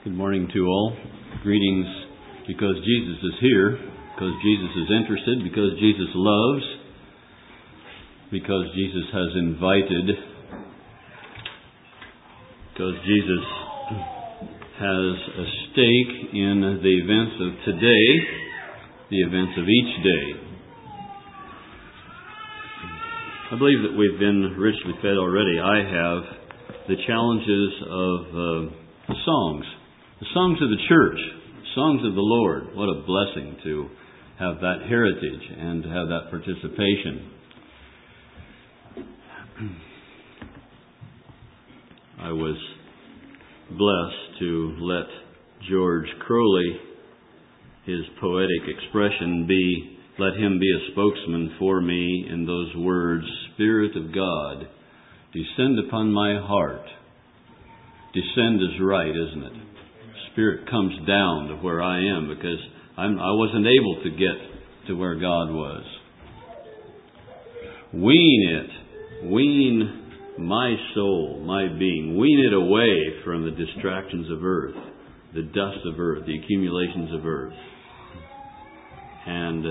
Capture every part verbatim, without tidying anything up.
Good morning to all. Greetings because Jesus is here, because Jesus is interested, because Jesus loves, because Jesus has invited, because Jesus has a stake in the events of today, the events of each day. I believe that we've been richly fed already. I have the challenges of uh, songs. The songs of the church, songs of the Lord. What a blessing to have that heritage and to have that participation. I was blessed to let George Crowley, his poetic expression, be, let him be a spokesman for me in those words, Spirit of God, descend upon my heart. Descend is right, isn't it? Spirit comes down to where I am because I'm, I wasn't able to get to where God was. Wean it. Wean my soul, my being. Wean it away from the distractions of earth, the dust of earth, the accumulations of earth. And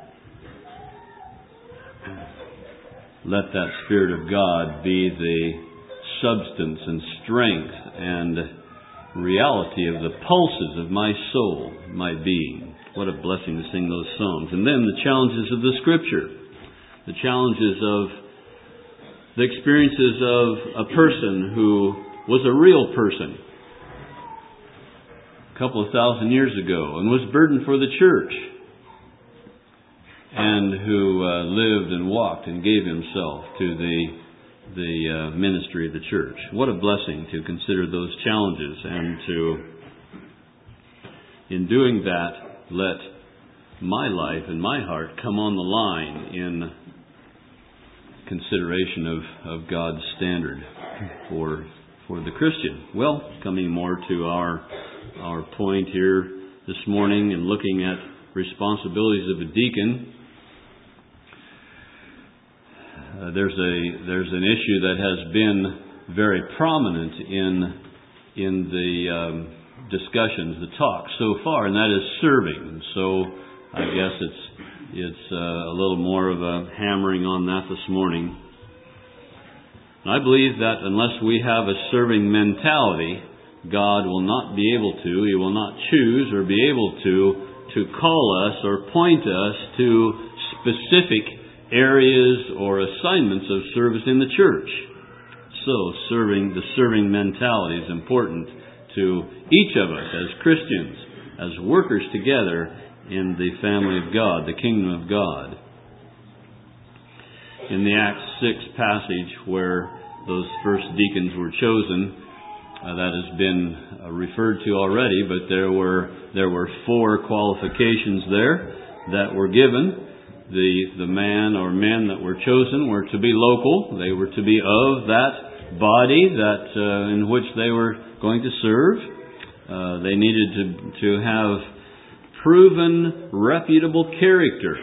let that Spirit of God be the substance and strength and reality of the pulses of my soul, my being. What a blessing to sing those songs. And then the challenges of the Scripture. The challenges of the experiences of a person who was a real person a couple of thousand years ago and was burdened for the church and who uh, lived and walked and gave himself to the the uh, ministry of the church. What a blessing to consider those challenges and to, in doing that, let my life and my heart come on the line in consideration of, of God's standard for for the Christian. Well, coming more to our our point here this morning and looking at responsibilities of a deacon, Uh, there's a there's an issue that has been very prominent in in the um, discussions, the talk so far, and that is serving. So I guess it's it's uh, a little more of a hammering on that this morning. And I believe that unless we have a serving mentality, God will not be able to, He will not choose or be able to to call us or point us to specific areas or assignments of service in the church. So serving, the serving mentality is important to each of us as Christians, as workers together in the family of God, the kingdom of God. In the Acts six passage where those first deacons were chosen, uh, that has been uh, referred to already, but there were there were four qualifications there that were given. The the man or men that were chosen were to be local. They were to be of that body that uh, in which they were going to serve. Uh, they needed to to have proven, reputable character.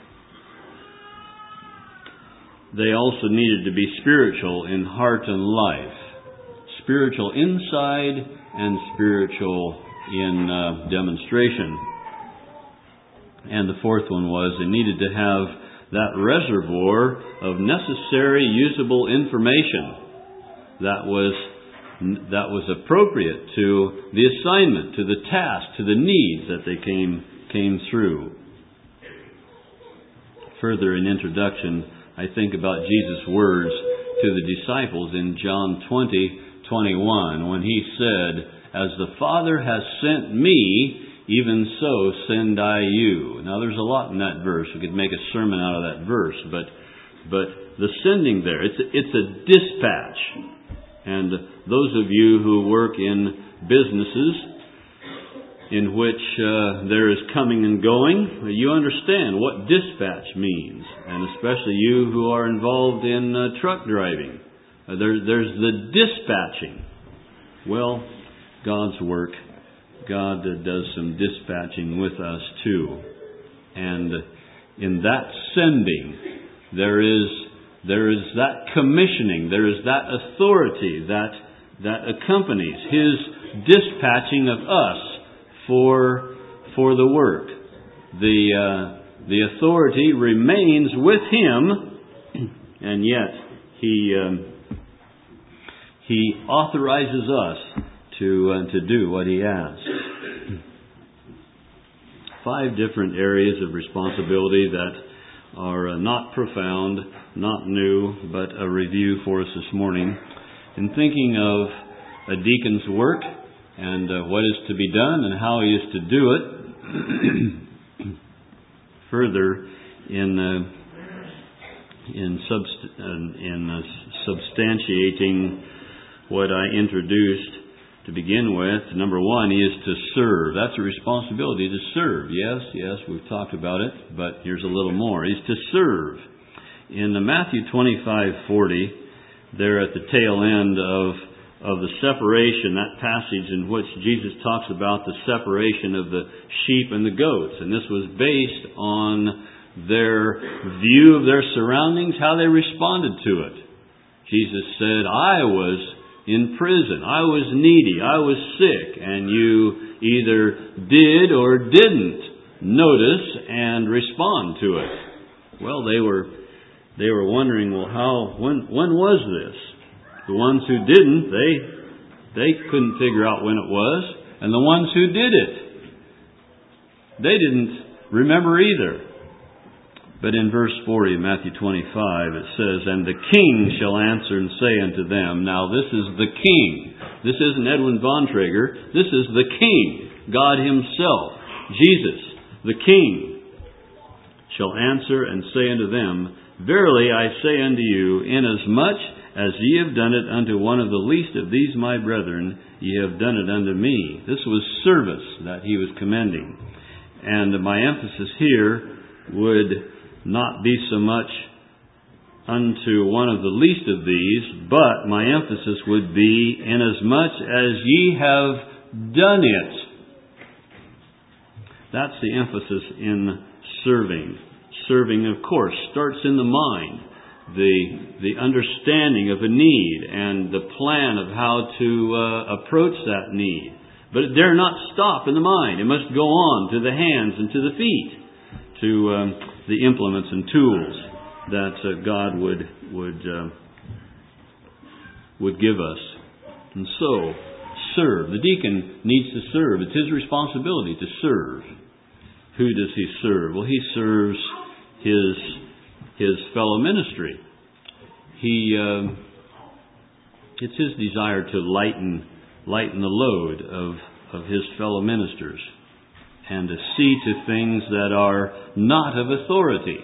They also needed to be spiritual in heart and life. Spiritual inside and spiritual in uh, demonstration. And the fourth one was they needed to have that reservoir of necessary, usable information that was that was appropriate to the assignment, to the task, to the needs that they came came through. Further in introduction, I think about Jesus' words to the disciples in John twenty twenty-one when He said, "As the Father has sent me, even so send I you." Now there's a lot in that verse. We could make a sermon out of that verse, but but the sending there, it's a, it's a dispatch. And those of you who work in businesses in which uh, there is coming and going, you understand what dispatch means, and especially you who are involved in uh, truck driving. Uh, there, there's the dispatching. Well, God's work, God does some dispatching with us too. And in that sending, there is there is that commissioning, there is that authority that that accompanies His dispatching of us for, for the work. The, uh, the authority remains with Him, and yet He, um, He authorizes us to, uh, to do what He asks. Five different areas of responsibility that are uh, not profound, not new, but a review for us this morning. In thinking of a deacon's work and uh, what is to be done and how he is to do it, further in uh, in, subst- uh, in uh, substantiating what I introduced to begin with, number one is to serve. That's a responsibility to serve. Yes, yes, we've talked about it, but here's a little more. Is to serve. In Matthew twenty-five forty, there at the tail end of, of the separation, that passage in which Jesus talks about the separation of the sheep and the goats. And this was based on their view of their surroundings, how they responded to it. Jesus said, I was in prison, I was needy, I was sick, and you either did or didn't notice and respond to it. Well, they were they were wondering, well, how when when was this? The ones who didn't, they they couldn't figure out when it was, and the ones who did it, they didn't remember either. But in verse forty of Matthew twenty-five, it says, And the king shall answer and say unto them. Now this is the king. This isn't Edwin von Traeger. This is the king, God Himself. Jesus, the king, shall answer and say unto them, Verily I say unto you, inasmuch as ye have done it unto one of the least of these my brethren, ye have done it unto me. This was service that He was commending. And my emphasis here would not be so much unto one of the least of these, but my emphasis would be, inasmuch as ye have done it. That's the emphasis in serving. Serving, of course, starts in the mind. The, the understanding of a need and the plan of how to uh, approach that need. But it dare not stop in the mind. It must go on to the hands and to the feet, to um, the implements and tools that uh, God would would uh, would give us. And so, serve. The deacon needs to serve. It's his responsibility to serve. Who does he serve? Well, he serves his his fellow ministry. He uh, it's his desire to lighten lighten the load of of his fellow ministers, and to see to things that are not of authority.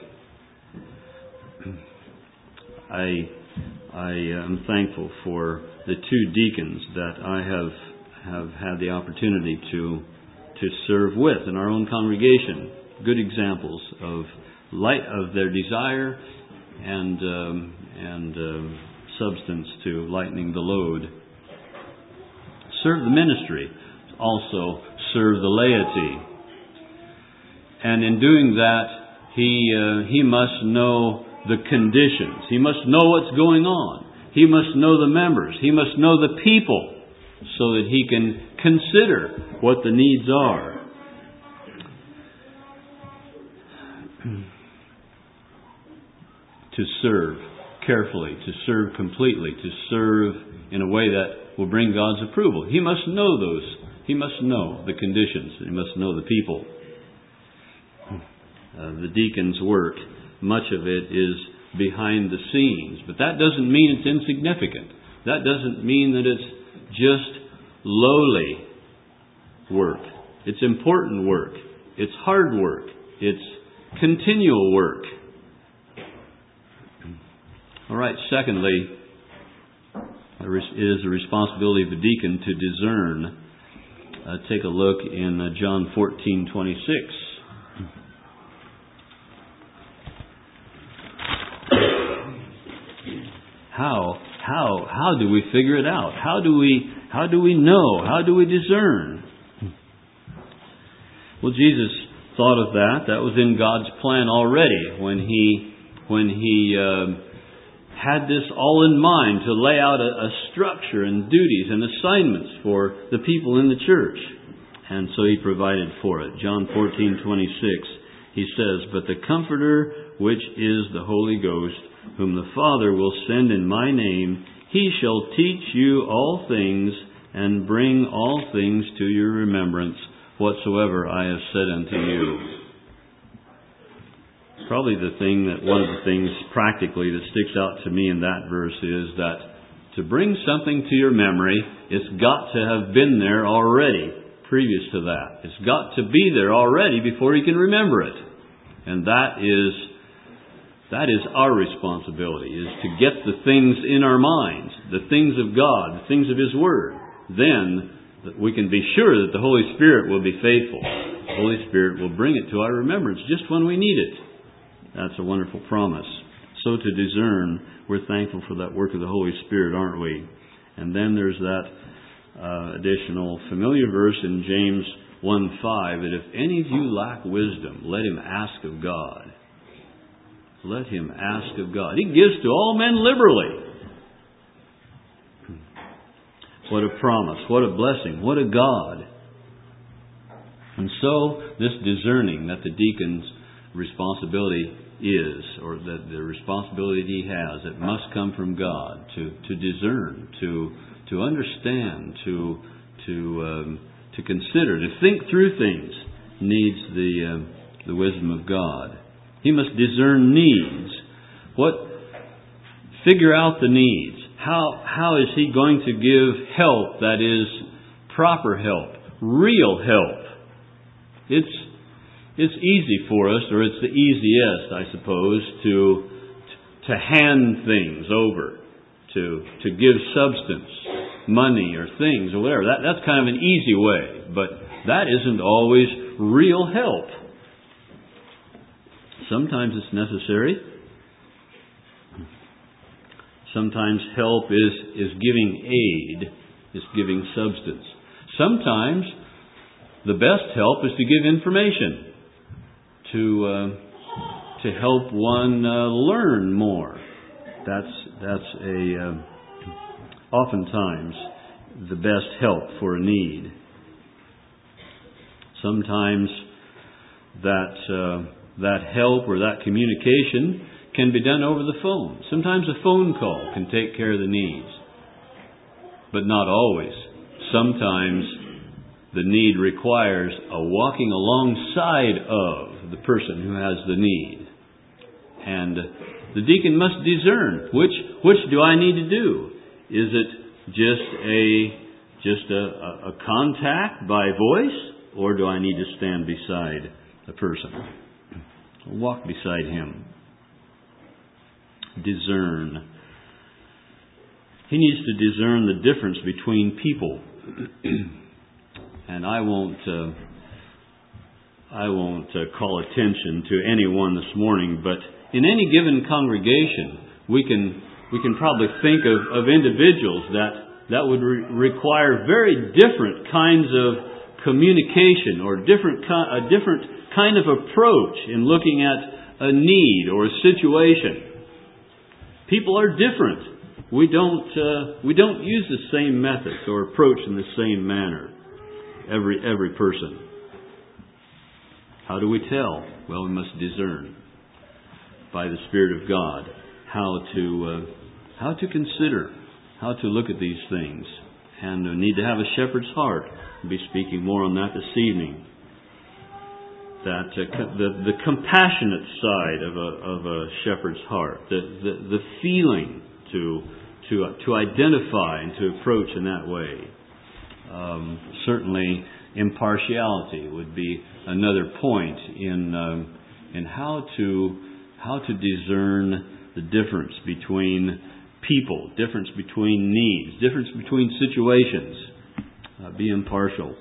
I I am thankful for the two deacons that I have have had the opportunity to to serve with in our own congregation. Good examples of light of their desire and um, and um, substance to lightening the load. Serve the ministry, also serve the laity. And in doing that, he uh, he must know the conditions. He must know what's going on. He must know the members. He must know the people so that he can consider what the needs are. To serve carefully, to serve completely, to serve in a way that will bring God's approval. He must know those. He must know the conditions. He must know the people. Uh, the deacon's work, much of it is behind the scenes. But that doesn't mean it's insignificant. That doesn't mean that it's just lowly work. It's important work. It's hard work. It's continual work. All right, secondly, it is the responsibility of the deacon to discern. Uh, take a look in uh, John fourteen twenty-six. How how how do we figure it out? How do we how do we know? How do we discern? Well, Jesus thought of that. That was in God's plan already when he when he uh, had this all in mind to lay out a, a structure and duties and assignments for the people in the church. And so He provided for it. John fourteen twenty-six, He says, "But the Comforter, which is the Holy Ghost, whom the Father will send in my name, He shall teach you all things, and bring all things to your remembrance, whatsoever I have said unto you." Probably the thing that, one of the things practically that sticks out to me in that verse is that to bring something to your memory, it's got to have been there already previous to that. It's got to be there already before you can remember it. And that is that is our responsibility, is to get the things in our minds, the things of God, the things of His Word. Then we can be sure that the Holy Spirit will be faithful. The Holy Spirit will bring it to our remembrance just when we need it. That's a wonderful promise. So to discern, we're thankful for that work of the Holy Spirit, aren't we? And then there's that uh, additional familiar verse in James one five, that if any of you lack wisdom, let him ask of God. Let him ask of God. He gives to all men liberally. What a promise. What a blessing. What a God. And so, this discerning that the deacon's responsibility is, or that the responsibility he has, it must come from God to, to discern, to to understand, to to um, to consider, to think through things, needs the um, the wisdom of God. He must discern needs. What figure out the needs. How how is he going to give help that is proper help, real help? It's It's easy for us, or it's the easiest, I suppose, to to hand things over, to to give substance, money or things or whatever. That that's kind of an easy way, but that isn't always real help. Sometimes it's necessary. Sometimes help is is giving aid, is giving substance. Sometimes the best help is to give information. To uh, to help one uh, learn more. That's that's a uh, oftentimes the best help for a need. Sometimes that uh, that help or that communication can be done over the phone. Sometimes a phone call can take care of the needs, but not always. Sometimes the need requires a walking alongside of the person who has the need. And the deacon must discern, which which do I need to do? Is it just a just a, a contact by voice, or do I need to stand beside the person? Walk beside him. Discern. He needs to discern the difference between people. And I won't uh, I won't uh, call attention to anyone this morning, but in any given congregation, we can we can probably think of, of individuals that that would re- require very different kinds of communication or different a different kind of approach in looking at a need or a situation. People are different. We don't uh, we don't use the same methods or approach in the same manner. Every every person. How do we tell? Well, we must discern by the Spirit of God how to uh, how to consider, how to look at these things, and we need to have a shepherd's heart. I'll be speaking more on that this evening. That uh, the the compassionate side of a of a shepherd's heart, the the, the feeling to to uh, to identify and to approach in that way. Um, certainly, impartiality would be another point in um, in how to how to discern the difference between people, difference between needs, difference between situations. Uh, be impartial.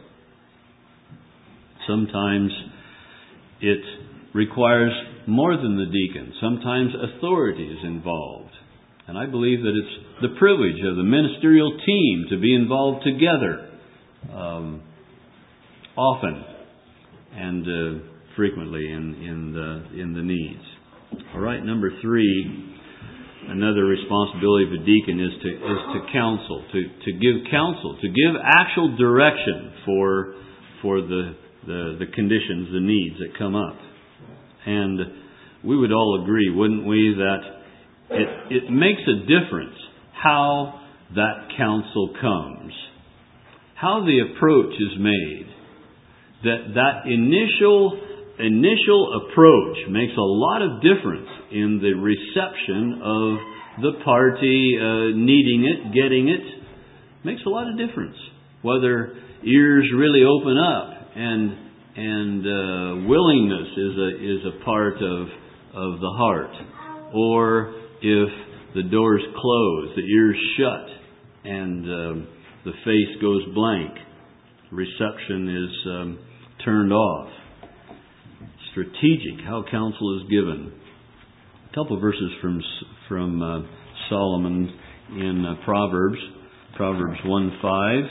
Sometimes it requires more than the deacon. Sometimes authority is involved, and I believe that it's the privilege of the ministerial team to be involved together. Um, often and uh, frequently in in the in the needs. All right, number three, Another responsibility of a deacon is to is to counsel, to, to give counsel, to give actual direction for for the, the the conditions, the needs that come up. And we would all agree, wouldn't we, that it it makes a difference how that counsel comes, how the approach is made. That that initial initial approach makes a lot of difference in the reception of the party uh, needing it, getting it. Makes a lot of difference. Whether ears really open up and and uh, willingness is a is a part of of the heart, or if the doors close, the ears shut, and um, the face goes blank, reception is um, turned off. Strategic, how counsel is given. A couple of verses from from uh, Solomon in uh, Proverbs, Proverbs one five.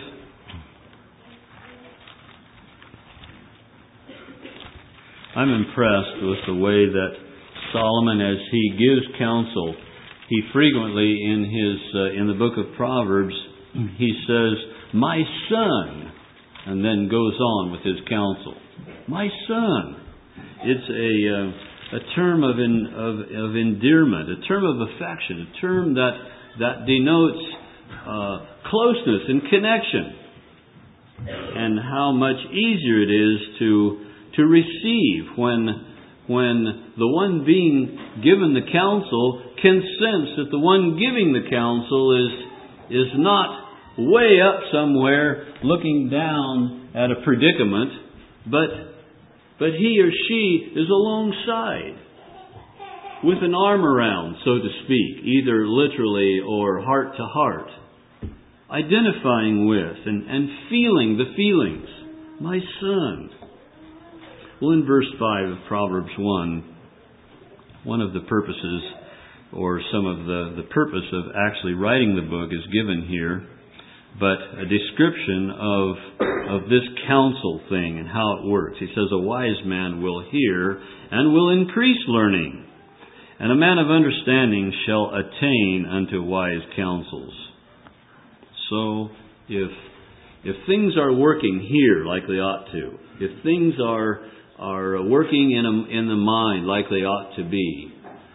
I'm impressed with the way that Solomon, as he gives counsel, he frequently in his uh, in the book of Proverbs, he says, "My son," and then goes on with his counsel. My son. It's a uh, a term of, in, of of endearment, a term of affection, a term that that denotes uh, closeness and connection, and how much easier it is to to receive when when the one being given the counsel can sense that the one giving the counsel is is not way up somewhere looking down at a predicament, but But he or she is alongside with an arm around, so to speak, either literally or heart to heart, identifying with and, and feeling the feelings. My son. Well, in verse five of Proverbs one, one of the purposes, or some of the, the purpose of actually writing the book is given here, but a description of of this counsel thing and how it works. He says, a wise man will hear and will increase learning, and a man of understanding shall attain unto wise counsels. So, if if things are working here like they ought to, if things are are working in a, in the mind like they ought to be,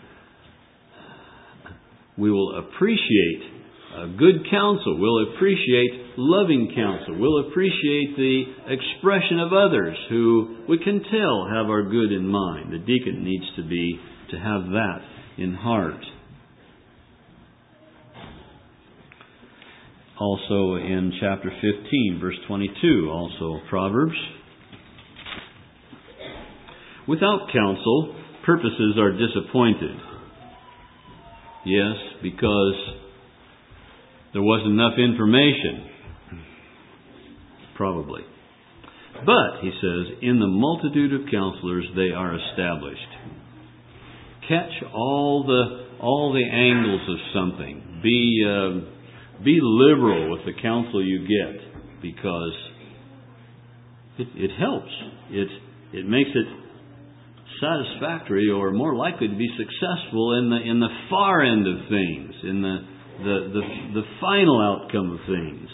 we will appreciate Uh, good counsel. We'll appreciate loving counsel. We'll appreciate the expression of others who we can tell have our good in mind. The deacon needs to be to have that in heart. Also in chapter fifteen, verse twenty-two, also Proverbs. Without counsel, purposes are disappointed. Yes, because there wasn't enough information. Probably. But, he says, in the multitude of counselors they are established. Catch all the all the angles of something. Be uh, be liberal with the counsel you get, because it, it helps. It it makes it satisfactory, or more likely to be successful in the in the far end of things, in the The, the the final outcome of things.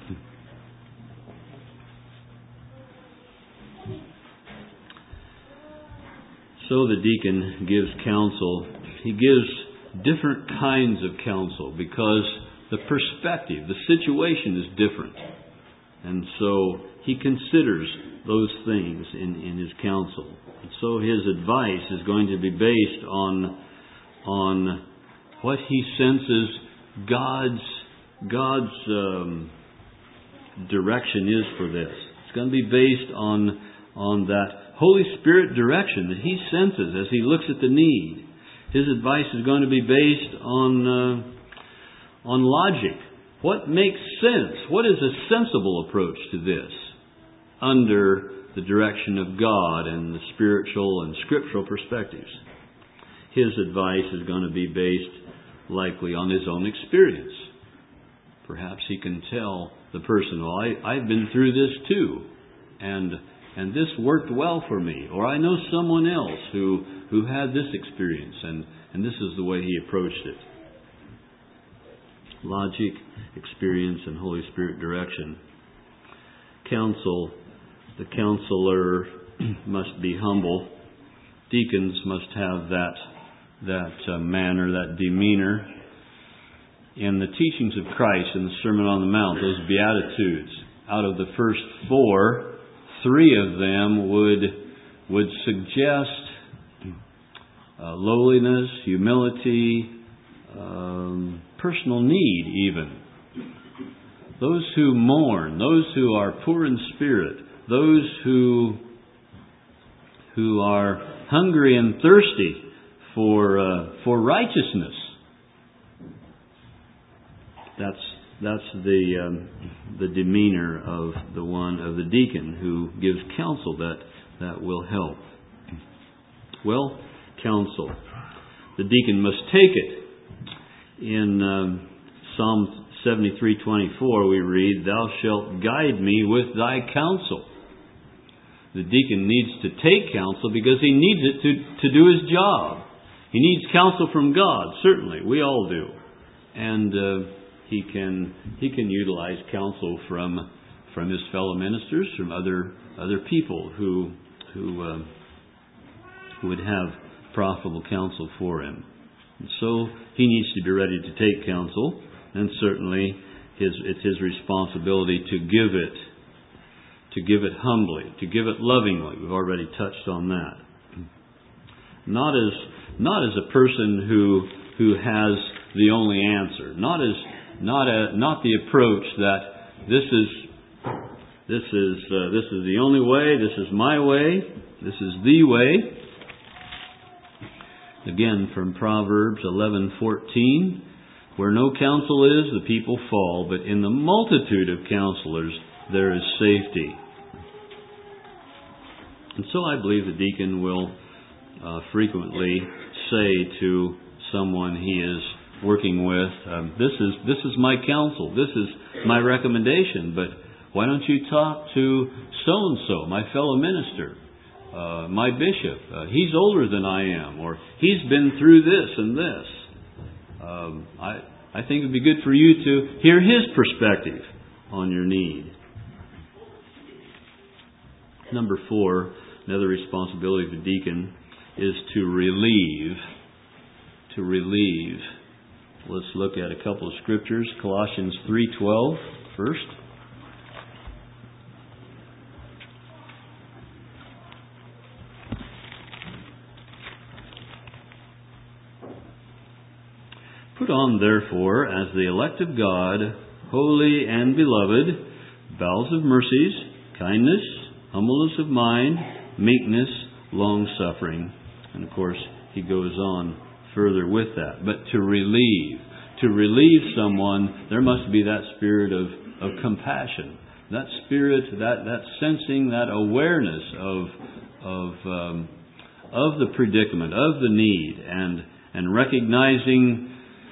So the deacon gives counsel. He gives different kinds of counsel because the perspective, the situation is different. And so he considers those things in, in his counsel. And so his advice is going to be based on, on what he senses God's God's um, direction is for this. It's going to be based on on that Holy Spirit direction that He senses as He looks at the need. His advice is going to be based on uh, on logic. What makes sense? What is a sensible approach to this under the direction of God and the spiritual and scriptural perspectives? His advice is going to be based likely on his own experience. Perhaps he can tell the person, well, I, I've been through this too, and and this worked well for me. Or I know someone else who, who had this experience, and, and this is the way he approached it. logic, experience, and Holy Spirit direction. Counsel, the counselor must be humble. Deacons must have that that uh, manner, that demeanor. In the teachings of Christ in the Sermon on the Mount, those Beatitudes, out of the first four, three of them would would suggest uh, lowliness, humility, um, personal need even. Those who mourn, those who are poor in spirit, those who who are hungry and thirsty for uh, for righteousness. That's that's the um, the demeanor of the one of the deacon who gives counsel that that will help. Well, counsel. The deacon must take it. In um, Psalm seventy-three twenty-four, we read, "Thou shalt guide me with thy counsel." The deacon needs to take counsel because he needs it to, to do his job. He needs counsel from God, certainly. We all do. And uh, he can he can utilize counsel from from his fellow ministers, from other other people who who uh, would have profitable counsel for him. And so he needs to be ready to take counsel, and certainly his it's his responsibility to give it, to give it humbly, to give it lovingly. We've already touched on that. Not as not as a person who who has the only answer. Not as not a not the approach that this is this is uh, this is the only way. This is my way. This is the way. Again, from Proverbs eleven fourteen, where no counsel is, the people fall, but in the multitude of counselors there is safety. And so I believe the deacon will uh, frequently say to someone he is working with, um, "This is this is my counsel. This is my recommendation. But why don't you talk to so and so, my fellow minister, uh, my bishop? Uh, he's older than I am, or he's been through this and this. Um, I I think it'd be good for you to hear his perspective on your need." Number four, another responsibility of the deacon is to relieve. To relieve. Let's look at a couple of scriptures. Colossians three twelve first. Put on, therefore, as the elect of God, holy and beloved, bowels of mercies, kindness, humbleness of mind, meekness, long-suffering. And of course, he goes on further with that. But to relieve, to relieve someone, there must be that spirit of, of compassion. That spirit, that, that sensing, that awareness of of um, of the predicament, of the need, and and recognizing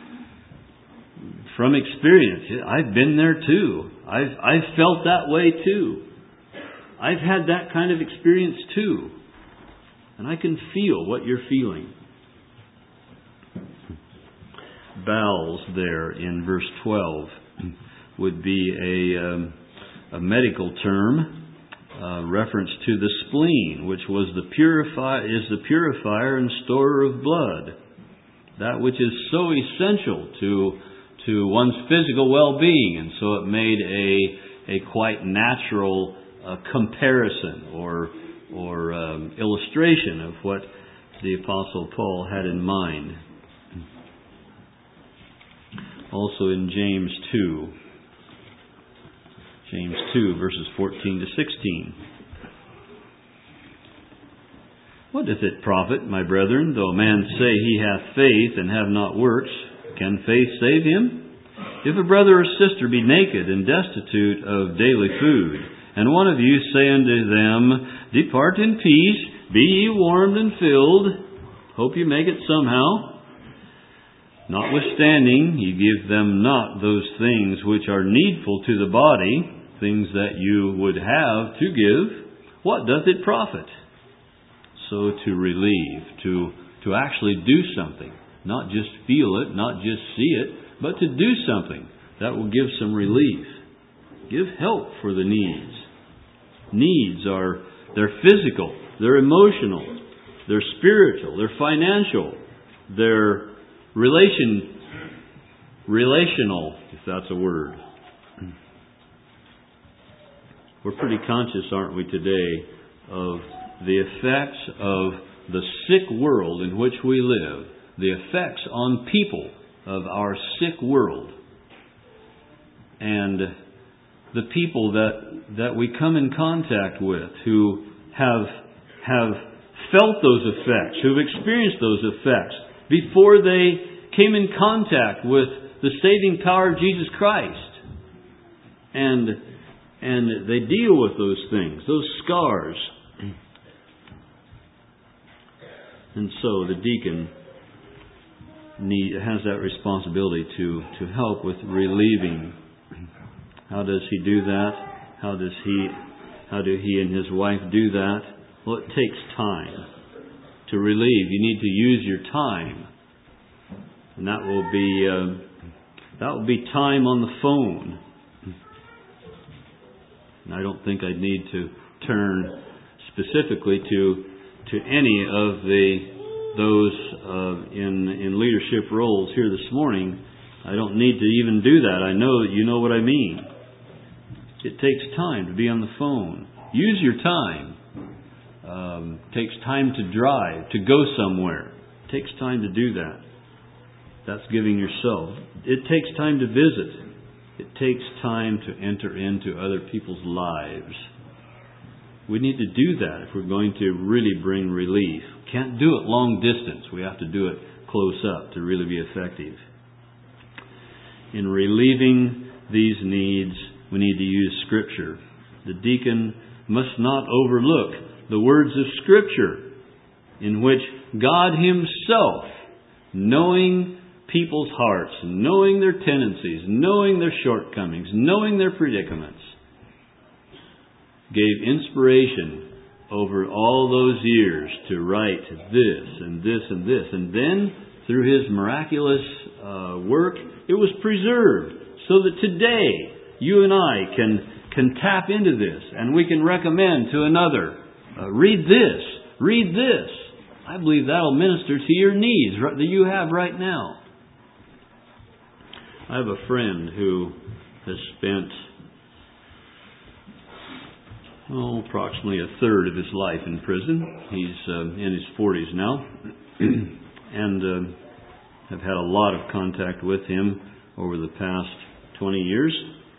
from experience, I've been there too. I've I've felt that way too. I've had that kind of experience too. And I can feel what you're feeling. Bowels there in verse twelve would be a, um, a medical term, uh, reference to the spleen, which was the purify is the purifier and storer of blood. That which is so essential to to one's physical well-being, and so it made a a quite natural uh, comparison or or um, illustration of what the Apostle Paul had in mind. Also in James two, James two verses fourteen to sixteen. What doth it profit, my brethren, though a man say he hath faith and have not works? Can faith save him? If a brother or sister be naked and destitute of daily food, and one of you say unto them, Depart in peace, be ye warmed and filled, hope you make it somehow. Notwithstanding, ye give them not those things which are needful to the body, things that you would have to give, what doth it profit? So to relieve, to, to actually do something. Not just feel it, not just see it, but to do something that will give some relief. Give help for the needs. Needs are, they're physical, they're emotional, they're spiritual, they're financial, they're relation, relational, if that's a word. We're pretty conscious, aren't we, today, of the effects of the sick world in which we live, the effects on people of our sick world. And the people that that we come in contact with who have have felt those effects, who've experienced those effects before they came in contact with the saving power of Jesus Christ. And and they deal with those things, those scars. And so the deacon need, has that responsibility to, to help with relieving. How does he do that? How does he, how do he and his wife do that? Well, it takes time to relieve. You need to use your time, and that will be uh, that will be time on the phone. And I don't think I'd need to turn specifically to to any of the those uh, in in leadership roles here this morning. I don't need to even do that. I know that you know what I mean. It takes time to be on the phone. Use your time. Um, it takes time to drive, to go somewhere. It takes time to do that. That's giving yourself. It takes time to visit. It takes time to enter into other people's lives. We need to do that if we're going to really bring relief. Can't do it long distance. We have to do it close up to really be effective. In relieving these needs, we need to use Scripture. The deacon must not overlook the words of Scripture in which God Himself, knowing people's hearts, knowing their tendencies, knowing their shortcomings, knowing their predicaments, gave inspiration over all those years to write this and this and this. And then, through His miraculous uh, work, it was preserved so that today you and I can, can tap into this and we can recommend to another, uh, read this, read this. I believe that will minister to your needs that you have right now. I have a friend who has spent oh, approximately a third of his life in prison. He's uh, in his forties now, and uh, have had a lot of contact with him over the past twenty years.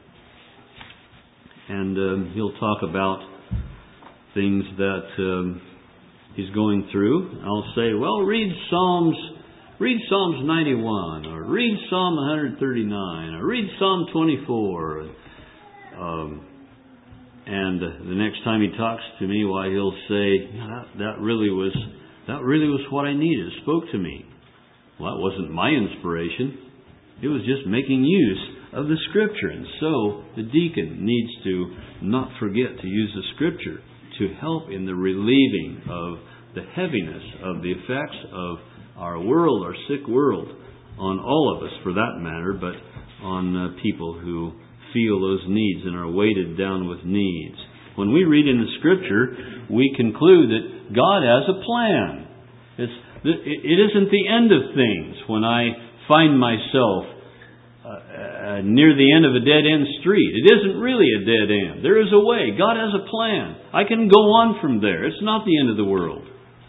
And um, he'll talk about things that um, he's going through. I'll say, well, read Psalms, read Psalms ninety-one, or read Psalm one thirty-nine, or read Psalm twenty-four. Um, and the next time he talks to me, why, he'll say, that, that really was that really was what I needed. It spoke to me. Well, that wasn't my inspiration. It was just making use of the Scripture. And so the deacon needs to not forget to use the Scripture to help in the relieving of the heaviness of the effects of our world, our sick world, on all of us for that matter, but on uh, people who feel those needs and are weighted down with needs. When we read in the Scripture, we conclude that God has a plan. It's, it isn't the end of things when I find myself uh, uh, near the end of a dead-end street. It isn't really a dead end. There is a way. God has a plan. I can go on from there. It's not the end of the world.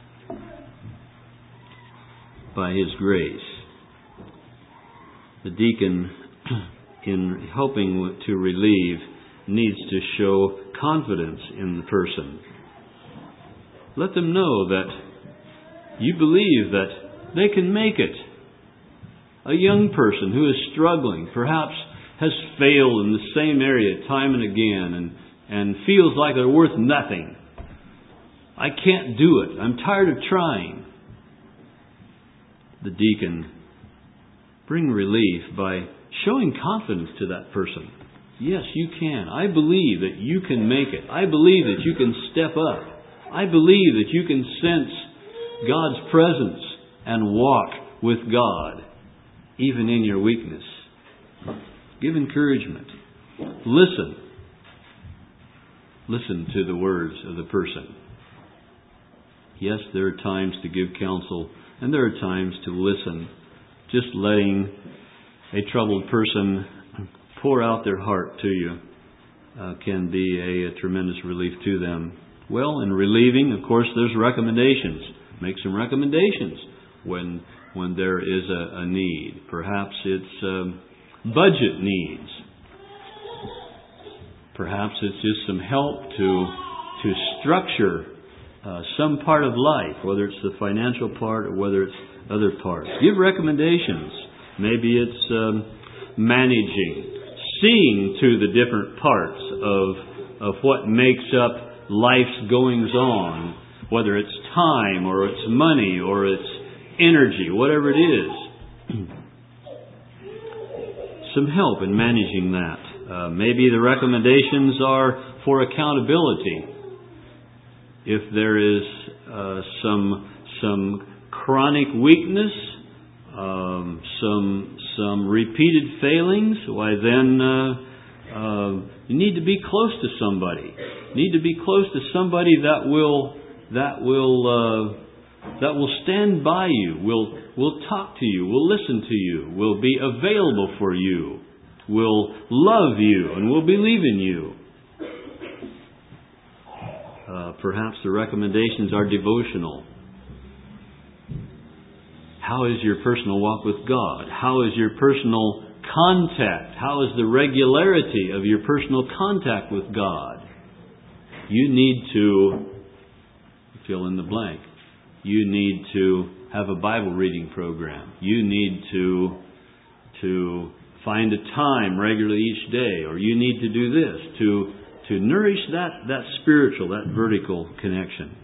By His grace, the deacon, in helping to relieve, needs to show confidence in the person. Let them know that you believe that they can make it. A young person who is struggling, perhaps has failed in the same area time and again, and, and feels like they're worth nothing. I can't do it. I'm tired of trying. The deacon bring relief by showing confidence to that person. Yes, you can. I believe that you can make it. I believe that you can step up. I believe that you can sense God's presence and walk with God, even in your weakness. Give encouragement. Listen. Listen to the words of the person. Yes, there are times to give counsel, and there are times to listen. Just letting a troubled person pour out their heart to you uh, can be a, a tremendous relief to them. Well, in relieving, of course, there's recommendations. Make some recommendations when when there is a, a need. Perhaps it's um, budget needs. Perhaps it's just some help to to structure uh, some part of life, whether it's the financial part or whether it's other parts. Give recommendations. Maybe it's um, managing, seeing to the different parts of of what makes up life's goings on, whether it's time or it's money or it's energy, whatever it is. Some help in managing that. Uh, maybe the recommendations are for accountability. If there is uh, some some chronic weakness, um, some some repeated failings, why then uh, uh, you need to be close to somebody. You need to be close to somebody that will that will uh, that will stand by you, will will talk to you, will listen to you, will be available for you, will love you, and will believe in you. Uh, perhaps the recommendations are devotional. How is your personal walk with God? How is your personal contact? How is the regularity of your personal contact with God? You need to fill in the blank. You need to have a Bible reading program. You need to to find a time regularly each day, or you need to do this to to nourish that, that spiritual, that vertical connection.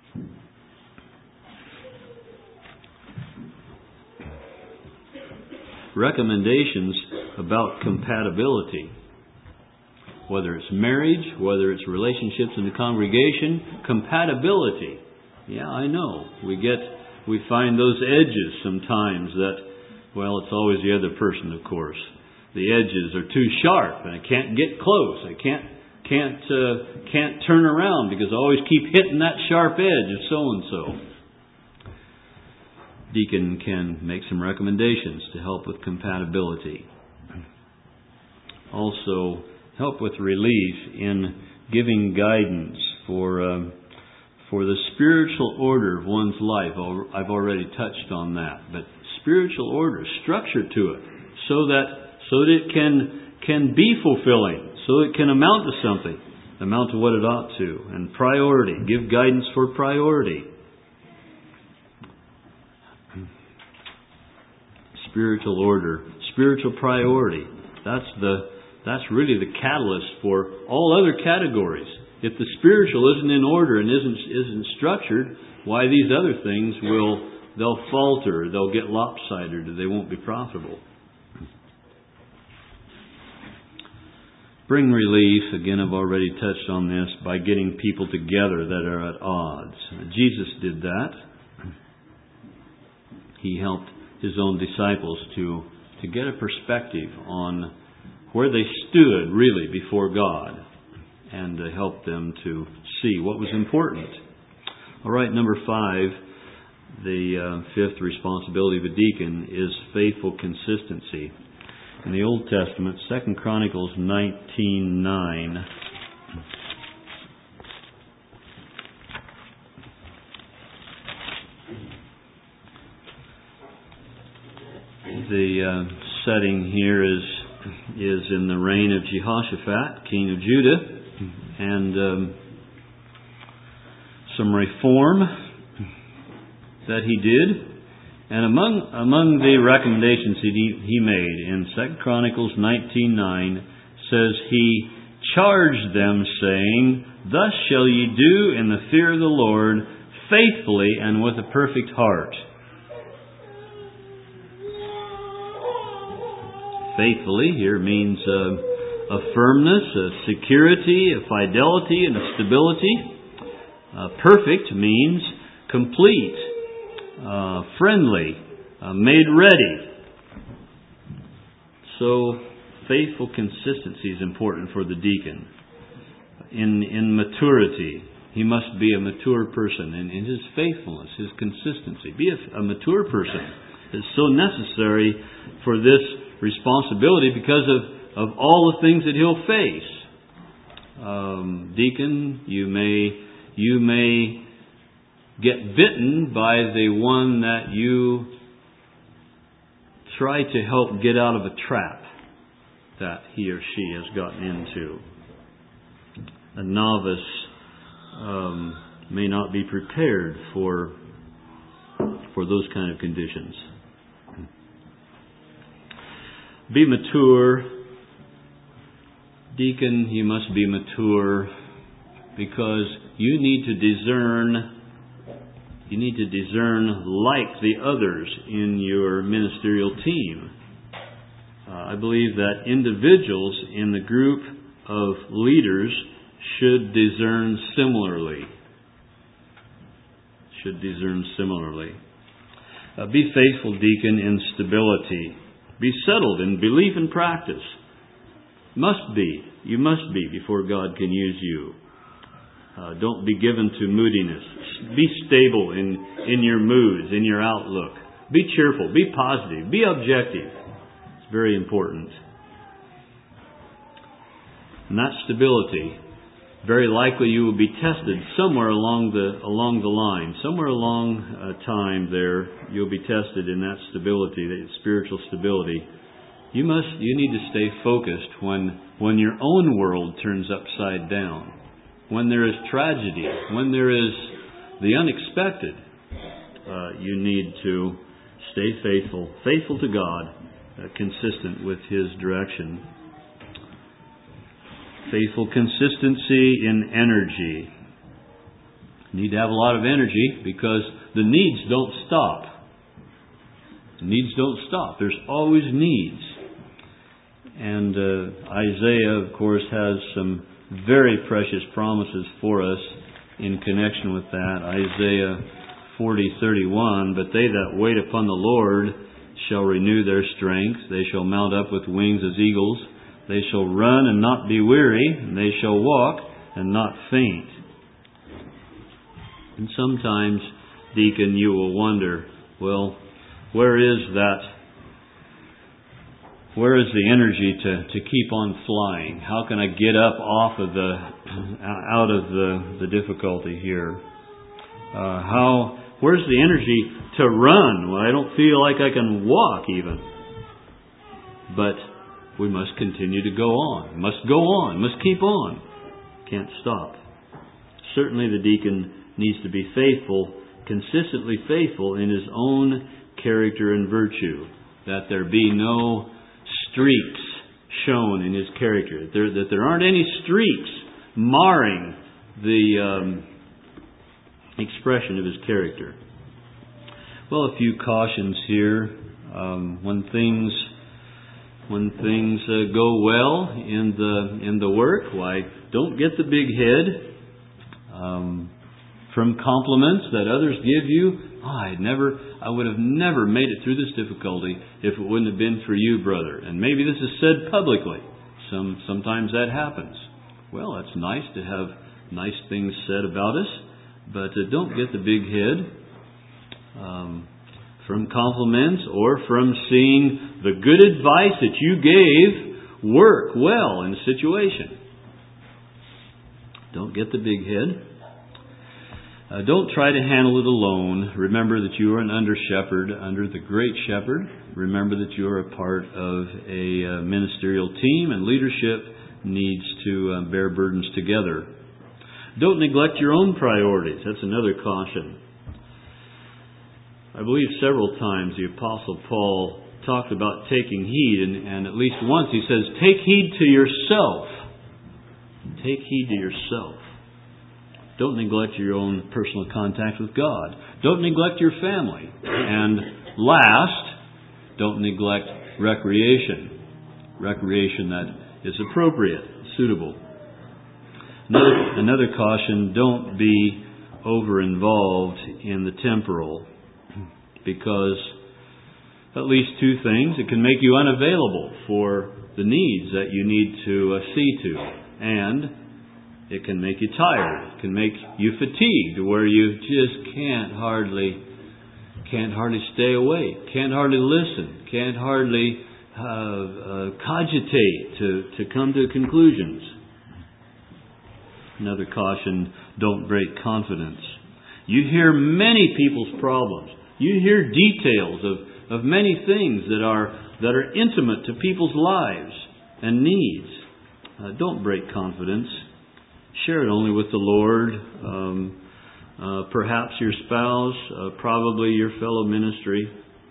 Recommendations about compatibility. Whether it's marriage, whether it's relationships in the congregation, compatibility. Yeah, I know. We get, we find those edges sometimes that, well, it's always the other person, of course. The edges are too sharp, and I can't get close. I can't, can't, uh, can't turn around because I always keep hitting that sharp edge of so and so. Deacon can make some recommendations to help with compatibility. Also, help with relief in giving guidance for uh, for the spiritual order of one's life. I've already touched on that, but spiritual order, structure to it, so that so that it can can be fulfilling, so it can amount to something, amount to what it ought to, and priority. Give guidance for priority. Spiritual order, spiritual priority. That's the that's really the catalyst for all other categories. If the spiritual isn't in order and isn't isn't structured, why these other things will they'll falter, they'll get lopsided, or they won't be profitable. Bring relief, again I've already touched on this, by getting people together that are at odds. Jesus did that. He helped His own disciples to, to get a perspective on where they stood really before God, and to help them to see what was important. All right, number five, the uh, fifth responsibility of a deacon is faithful consistency. In the Old Testament, Second Chronicles nineteen nine. The uh, setting here is is in the reign of Jehoshaphat, king of Judah, and um, some reform that he did. And among among the recommendations that he, he made in Second Chronicles nineteen nine says he charged them, saying, "Thus shall ye do in the fear of the Lord, faithfully and with a perfect heart." Faithfully here means uh, a firmness, a security, a fidelity, and a stability. Uh, perfect means complete, uh, friendly, uh, made ready. So faithful consistency is important for the deacon. In in maturity, he must be a mature person, and in his faithfulness, his consistency. Be a, a mature person. It's so necessary for this responsibility because of, of all the things that he'll face. Um, deacon, you may you may get bitten by the one that you try to help get out of a trap that he or she has gotten into. A novice um, may not be prepared for for those kind of conditions. Be mature. Deacon, you must be mature because you need to discern you need to discern like the others in your ministerial team. Uh, I believe that individuals in the group of leaders should discern similarly. Should discern similarly. Uh, be faithful, deacon, in stability. Be settled in belief and practice. Must be. You must be before God can use you. Uh, don't be given to moodiness. Be stable in, in your moods, in your outlook. Be cheerful. Be positive. Be objective. It's very important. And that stability, very likely you will be tested somewhere along the along the line. Somewhere along uh, time there, you'll be tested in that stability, that spiritual stability. You must, you need to stay focused when, when your own world turns upside down. When there is tragedy, when there is the unexpected, uh, you need to stay faithful, faithful to God, uh, consistent with His direction. Faithful consistency in energy. You need to have a lot of energy because the needs don't stop. The needs don't stop. There's always needs. And uh, Isaiah, of course, has some very precious promises for us in connection with that. Isaiah forty thirty-one, but they that wait upon the Lord shall renew their strength. They shall mount up with wings as eagles. They shall run and not be weary, and they shall walk and not faint. And sometimes, deacon, you will wonder, well, where is that? Where is the energy to, to keep on flying? How can I get up off of the out of the, the difficulty here? Uh, how where's the energy to run? Well, I don't feel like I can walk even. But we must continue to go on. Must go on. Must keep on. Can't stop. Certainly the deacon needs to be faithful, consistently faithful in his own character and virtue. That there be no streaks shown in his character. That there, that there aren't any streaks marring the um, expression of his character. Well, a few cautions here. Um, when things when things uh, go well in the in the work, why don't get the big head. Um, from compliments that others give you, oh, I'd never, I would have never made it through this difficulty if it wouldn't have been for you, brother. And maybe this is said publicly. Some sometimes that happens. Well, it's nice to have nice things said about us, but uh, don't get the big head. Um, from compliments or from seeing the good advice that you gave work well in a situation. Don't get the big head. Uh, don't try to handle it alone. Remember that you are an under-shepherd under the great shepherd. Remember that you are a part of a uh, ministerial team, and leadership needs to uh, bear burdens together. Don't neglect your own priorities. That's another caution. I believe several times the Apostle Paul talked about taking heed, and, and at least once he says, take heed to yourself. Take heed to yourself. Don't neglect your own personal contact with God. Don't neglect your family. And last, don't neglect recreation. Recreation that is appropriate, suitable. Another, another caution, don't be over-involved in the temporal, because at least two things. It can make you unavailable for the needs that you need to uh, see to. And it can make you tired. It can make you fatigued, where you just can't hardly, can't hardly stay awake, can't hardly listen, can't hardly uh, uh, cogitate to, to come to conclusions. Another caution, don't break confidence. You hear many people's problems. You hear details of, of many things that are that are intimate to people's lives and needs. Uh, don't break confidence. Share it only with the Lord, um, uh, perhaps your spouse, uh, probably your fellow ministry.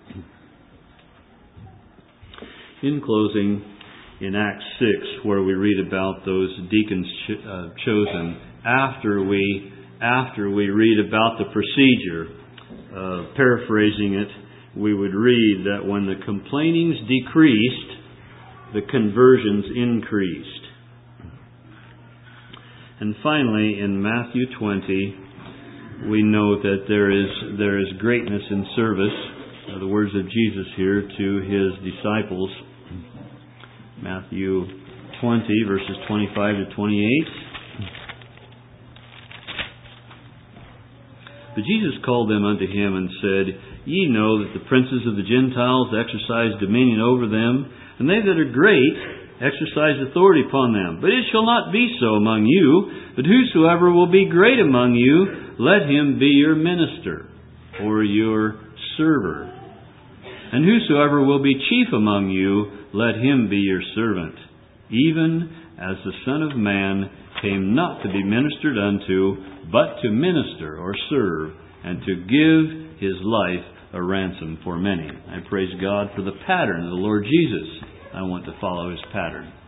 In closing, in Acts six, where we read about those deacons ch- uh, chosen, after we after we read about the procedure, uh, paraphrasing it, we would read that when the complainings decreased, the conversions increased. And finally, in Matthew twenty, we know that there is there is greatness in service. Uh, the words of Jesus here to His disciples. Matthew twenty, verses twenty-five to twenty-eight. But Jesus called them unto Him and said, Ye know that the princes of the Gentiles exercise dominion over them, and they that are great exercise authority upon them. But it shall not be so among you, but whosoever will be great among you, let him be your minister, or your server. And whosoever will be chief among you, let him be your servant, even as the Son of Man came not to be ministered unto, but to minister or serve, and to give His life a ransom for many. I praise God for the pattern of the Lord Jesus. I want to follow His pattern.